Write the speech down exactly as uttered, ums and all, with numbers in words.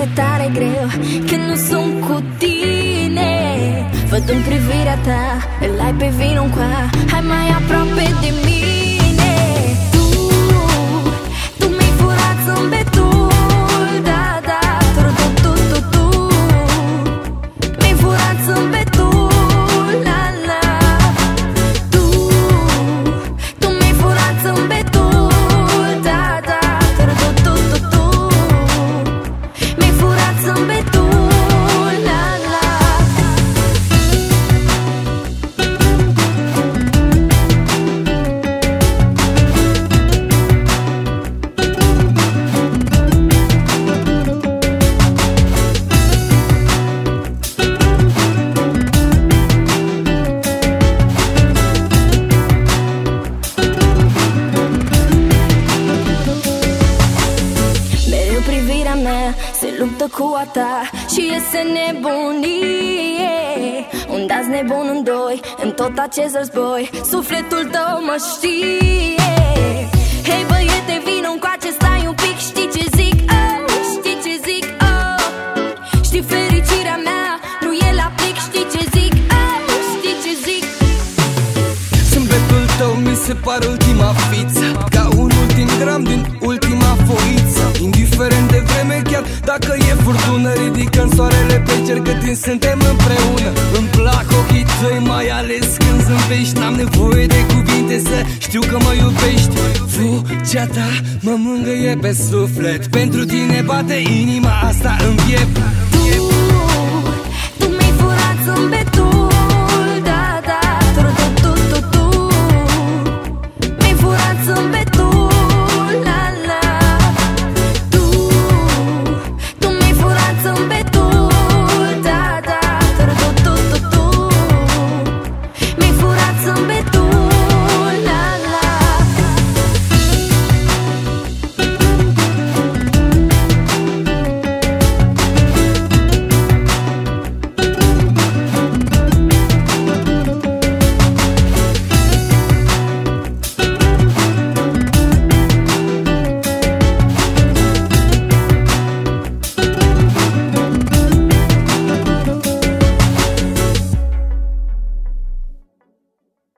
este tare greu când nu sunt cu tine. Văd în privirea ta, îl ai pe vino încoa, hai mai aproape de mine. Tu, tu mi-ai furat zâmbetul, da, da, tu, tu, tu, tu, tu mi-ai furat zâmbetul, la, la. Tu, tu mi-ai furat zâmbetul, da, da, tu, tu, tu, tu, tu mi-ai furat zâmbetul, la, la. Mereu privirea mea se luptă cu a ta și iese nebunie. Un dați nebun în doi, în tot acest război, sufletul tău mă știe. Hei băiete, vino încoace, stai un pic, știi ce zic, oh, știi ce zic, oh. Știi fericirea mea, nu e la plic, știi ce zic, oh, știi ce zic. Zâmbetul tău mi se pare ultima fiță, ca un ultim gram din ultima foiță. Indiferent de vreme, chiar dacă e furtună, ridicăm soarele pe cer că timp suntem împreună. Îmi plac ochii tăi, mai ales când zâmbești, n-am nevoie de cuvinte să știu că mă iubești. Vocea ta mă mângâie pe suflet, pentru tine bate inima asta în piept. Tu,